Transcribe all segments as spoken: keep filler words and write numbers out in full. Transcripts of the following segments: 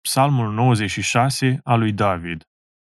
Psalmul nouăzeci și șase al lui David.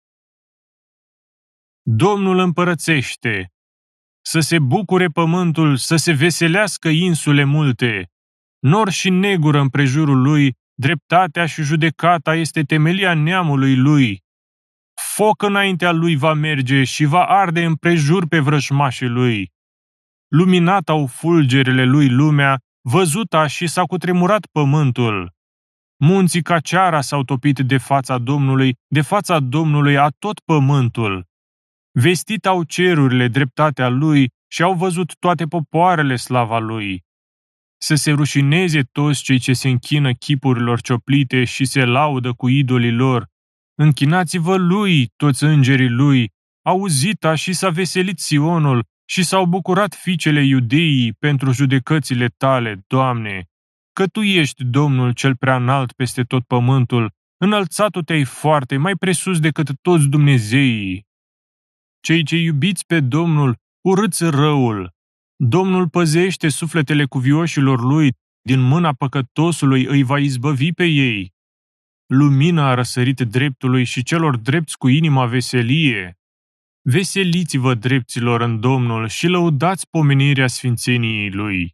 Domnul împărățește! Să se bucure pământul, să se veselească insule multe! Nor și negură împrejurul lui, dreptatea și judecata este temelia neamului lui. Foc înaintea lui va merge și va arde împrejur pe vrăjmașii lui. Luminat au fulgerele lui lumea, văzuta și s-a cutremurat pământul. Munții ca ceara s-au topit de fața Domnului, de fața Domnului a tot pământul. Vestit au cerurile dreptatea lui și au văzut toate popoarele slava lui. Să se rușineze toți cei ce se închină chipurilor cioplite și se laudă cu idolii lor. Închinați-vă lui, toți îngerii lui, auzita și s-a veselit Sionul și s-au bucurat fiicele Iudeii pentru judecățile tale, Doamne, că Tu ești Domnul cel prea înalt peste tot pământul, înălțatul te-ai foarte, mai presus decât toți Dumnezeii. Cei ce iubiți pe Domnul, urâți răul. Domnul păzește sufletele cuvioșilor lui, din mâna păcătosului îi va izbăvi pe ei. Lumina a răsărit dreptului și celor drepți cu inima veselie. Veseliți-vă drepților în Domnul și lăudați pomenirea sfințeniei lui.